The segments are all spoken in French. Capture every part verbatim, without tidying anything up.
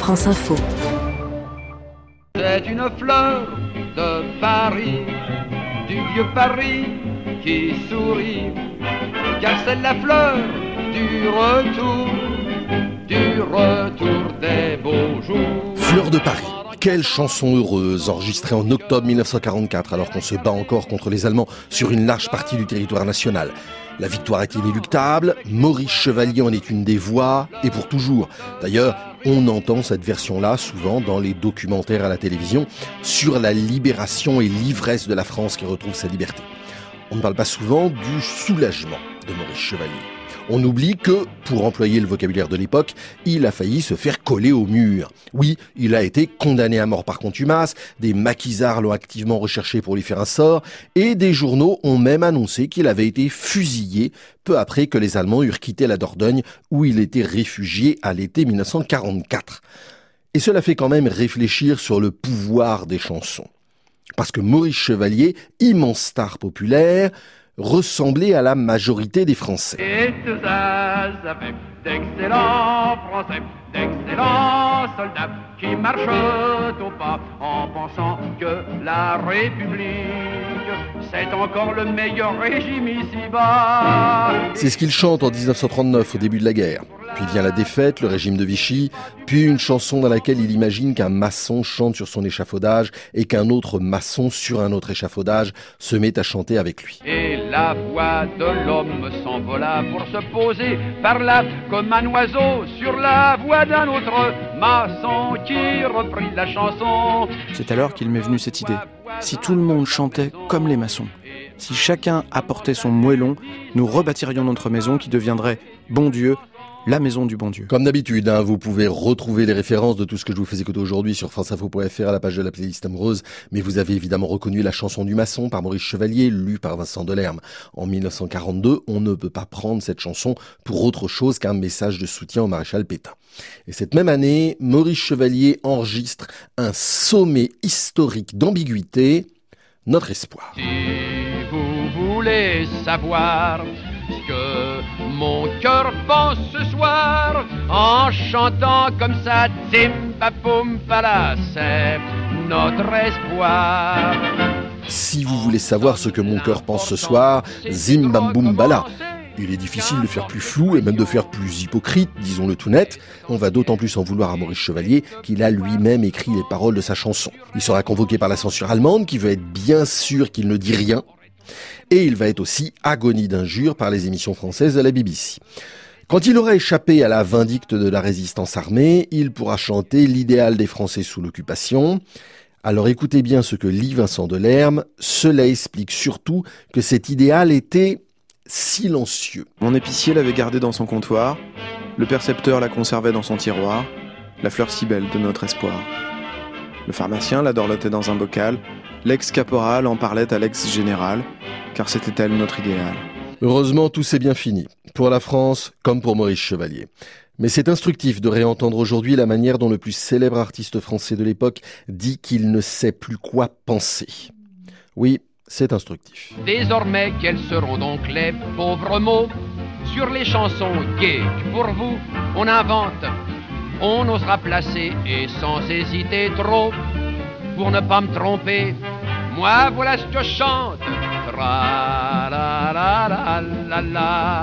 France Info. C'est une fleur de Paris, du vieux Paris qui sourit, car c'est la fleur du retour, du retour des beaux jours. Fleur de Paris. Quelle chanson heureuse, enregistrée en octobre mille neuf cent quarante-quatre, alors qu'on se bat encore contre les Allemands sur une large partie du territoire national. La victoire est inéluctable, Maurice Chevalier en est une des voix, et pour toujours. D'ailleurs, on entend cette version-là souvent dans les documentaires à la télévision sur la libération et l'ivresse de la France qui retrouve sa liberté. On ne parle pas souvent du soulagement de Maurice Chevalier. On oublie que, pour employer le vocabulaire de l'époque, il a failli se faire coller au mur. Oui, il a été condamné à mort par contumace, des maquisards l'ont activement recherché pour lui faire un sort, et des journaux ont même annoncé qu'il avait été fusillé peu après que les Allemands eurent quitté la Dordogne, où il était réfugié à l'été mille neuf cent quarante-quatre. Et cela fait quand même réfléchir sur le pouvoir des chansons. Parce que Maurice Chevalier, immense star populaire, ressemblait à la majorité des Français. Et tout ça, ça fait d'excellents Français, d'excellents soldats qui marchent au pas en pensant que la République, c'est encore le meilleur régime ici-bas. C'est ce qu'il chante en dix-neuf cent trente-neuf, au début de la guerre. Puis vient la défaite, le régime de Vichy, puis une chanson dans laquelle il imagine qu'un maçon chante sur son échafaudage et qu'un autre maçon sur un autre échafaudage se met à chanter avec lui. Et la voix de l'homme s'envola pour se poser par là comme un oiseau sur la voix d'un autre maçon qui reprit la chanson. C'est alors qu'il m'est venu cette idée. Si tout le monde chantait comme les maçons, si chacun apportait son moellon, nous rebâtirions notre maison qui deviendrait, bon Dieu, la maison du bon Dieu. Comme d'habitude, hein, vous pouvez retrouver les références de tout ce que je vous fais écouter aujourd'hui sur franceinfo point f r à la page de la playlist amoureuse, mais vous avez évidemment reconnu la chanson du maçon par Maurice Chevalier, lue par Vincent Delerme. En mille neuf cent quarante-deux, on ne peut pas prendre cette chanson pour autre chose qu'un message de soutien au maréchal Pétain. Et cette même année, Maurice Chevalier enregistre un sommet historique d'ambiguïté, Notre Espoir. Si vous voulez savoir ce que mon cœur pense ce soir, en chantant comme ça, zimba poum pala, c'est notre espoir. Si vous voulez savoir ce que mon cœur pense ce soir, zim bam boum bala. Il est difficile de faire plus flou et même de faire plus hypocrite, disons-le tout net. On va d'autant plus en vouloir à Maurice Chevalier qu'il a lui-même écrit les paroles de sa chanson. Il sera convoqué par la censure allemande qui veut être bien sûr qu'il ne dit rien. Et il va être aussi agonie d'injures par les émissions françaises de la B B C. Quand il aura échappé à la vindicte de la résistance armée, il pourra chanter l'idéal des Français sous l'occupation. Alors écoutez bien ce que lit Vincent Delerme. Cela explique surtout que cet idéal était silencieux. Mon épicier l'avait gardé dans son comptoir, le percepteur la conservait dans son tiroir, la fleur si belle de notre espoir. Le pharmacien la dorlotait dans un bocal, l'ex-caporal en parlait à l'ex-général, car c'était elle notre idéal. Heureusement, tout s'est bien fini, pour la France comme pour Maurice Chevalier. Mais c'est instructif de réentendre aujourd'hui la manière dont le plus célèbre artiste français de l'époque dit qu'il ne sait plus quoi penser. Oui, c'est instructif. Désormais, quels seront donc les pauvres mots sur les chansons gaies que pour vous on invente? On osera placer et sans hésiter trop, pour ne pas me tromper, moi voilà ce que je chante. Tra la la la la la,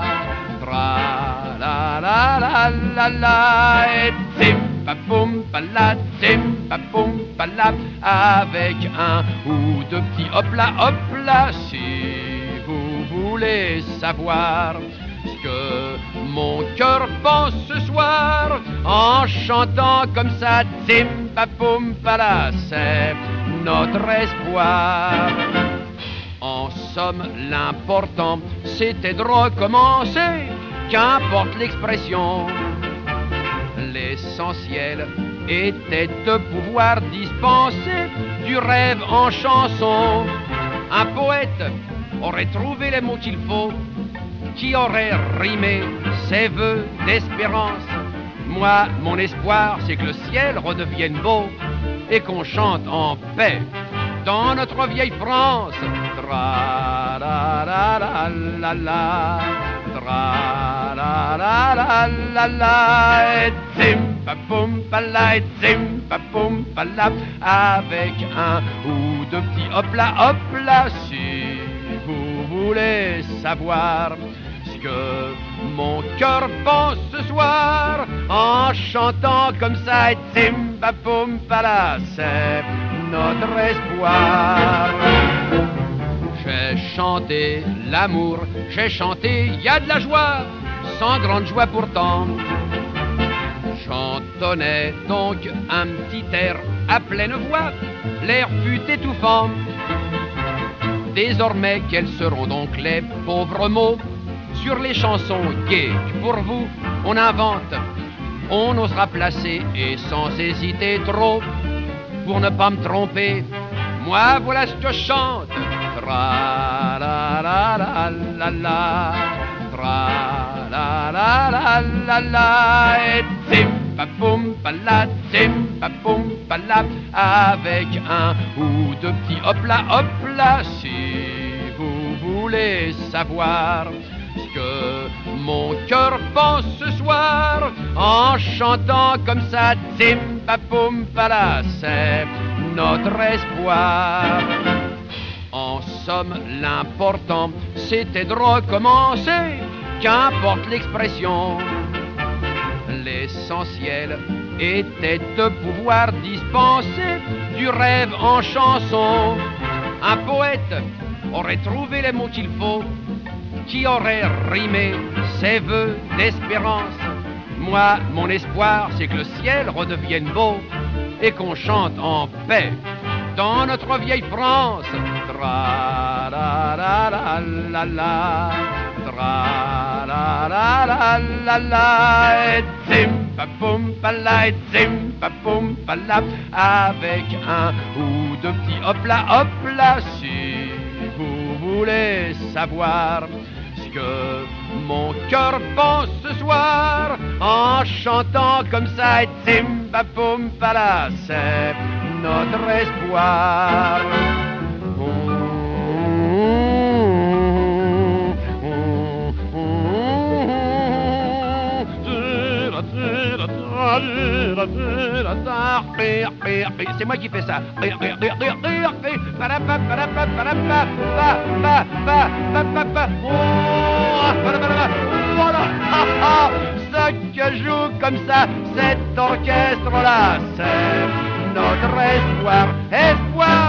tra la la la la la, et zim pa poum pa la, zim pa poum pa la, avec un ou deux petits hop là hop là. Si vous voulez savoir ce que mon cœur pense ce soir, en chantant comme ça, zim pa poum pa la, c'est notre espoir. En somme, l'important, c'était de recommencer, qu'importe l'expression. L'essentiel était de pouvoir dispenser du rêve en chanson. Un poète aurait trouvé les mots qu'il faut, qui aurait rimé ses vœux d'espérance. Moi, mon espoir, c'est que le ciel redevienne beau et qu'on chante en paix dans notre vieille France. Tra la la la la la, tra la la la la la, et zim pa poum pala et zim pa poum pala, avec un ou deux petits hop-là, hop-là, si vous voulez savoir ce que mon cœur pense ce soir, en chantant comme ça et zim pa poum pala, c'est notre espoir. J'ai chanté l'amour, j'ai chanté y a de la joie, sans grande joie pourtant. Chantonnais donc un petit air à pleine voix, l'air fut étouffant. Désormais, quels seront donc les pauvres mots sur les chansons gaies que pour vous on invente? On osera placer et sans hésiter trop, pour ne pas me tromper, moi voilà ce que je chante. Tra la la la la la, tra la la la la la, et zim pa poum pala, zim pa poum pala, avec un ou deux petits hop-là, hop-là, si vous voulez savoir ce que mon cœur pense ce soir, en chantant comme ça, zim pa poum pala, c'est notre espoir. En somme, l'important, c'était de recommencer, qu'importe l'expression. L'essentiel était de pouvoir dispenser du rêve en chanson. Un poète aurait trouvé les mots qu'il faut, qui aurait rimé ses vœux d'espérance. Moi, mon espoir, c'est que le ciel redevienne beau et qu'on chante en paix dans notre vieille France. Tra la la la la la, tra la la la la la, et zim pa poum pala, et zim pa poum pala, avec un ou deux petits hop-là, hop-là, si vous voulez savoir ce que mon cœur pense ce soir, en chantant comme ça, et zim pa poum pala, c'est notre espoir. C'est moi qui fais ça. Ce que joue comme ça cet orchestre-là, c'est notre espoir, espoir.